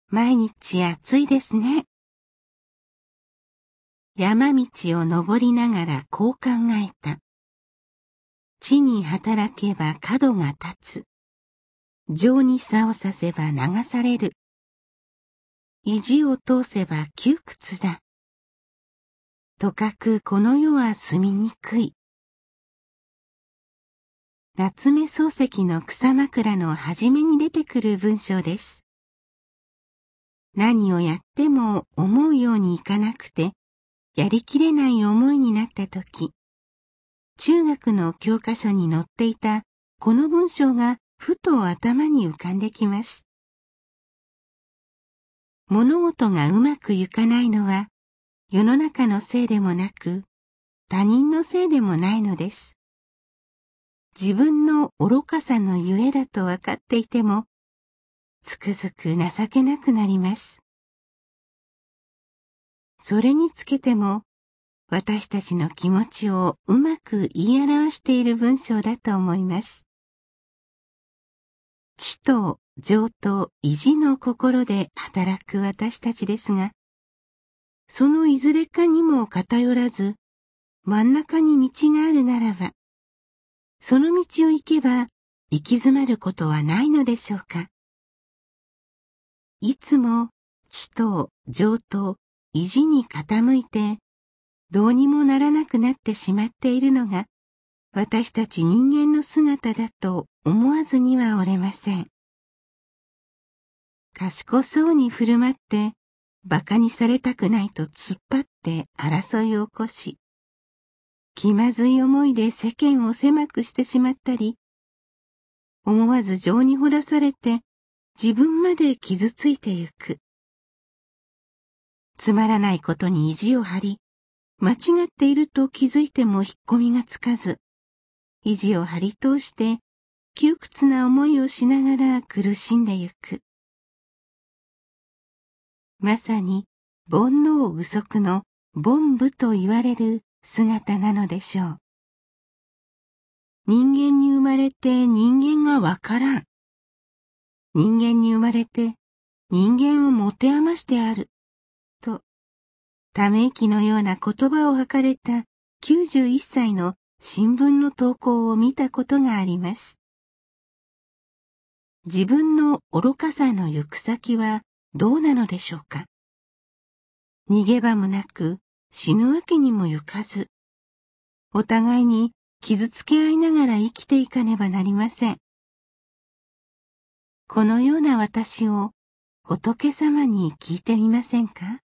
毎日暑いですね。山道を登りながらこう考えた。地に働けば角が立つ。情に差をさせば流される。意地を通せば窮屈だ。とかくこの世は住みにくい。夏目漱石の草枕の初めに出てくる文章です。何をやっても思うようにいかなくて、やりきれない思いになったとき、中学の教科書に載っていたこの文章がふと頭に浮かんできます。物事がうまくいかないのは世の中のせいでもなく他人のせいでもないのです。自分の愚かさのゆえだと分かっていてもつくづく情けなくなります。それにつけても私たちの気持ちをうまく言い表している文章だと思います。知と情と意地の心で働く私たちですが、そのいずれかにも偏らず、真ん中に道があるならば、その道を行けば行き詰まることはないのでしょうか。いつも知と情と意地に傾いて、どうにもならなくなってしまっているのが、私たち人間の姿だと思わずにはおれません。賢そうに振る舞って、馬鹿にされたくないと突っ張って争いを起こし、気まずい思いで世間を狭くしてしまったり、思わず情にほだされて自分まで傷ついてゆく。つまらないことに意地を張り、間違っていると気づいても引っ込みがつかず、意地を張り通して窮屈な思いをしながら苦しんでゆく。まさに煩悩具足の凡夫と言われる姿なのでしょう。人間に生まれて人間がわからん。人間に生まれて人間を持て余してある。と、ため息のような言葉を吐かれた91歳の新聞の投稿を見たことがあります。自分の愚かさの行く先はどうなのでしょうか。逃げ場もなく死ぬわけにもゆかず、お互いに傷つけ合いながら生きていかねばなりません。このような私を仏様に聞いてみませんか。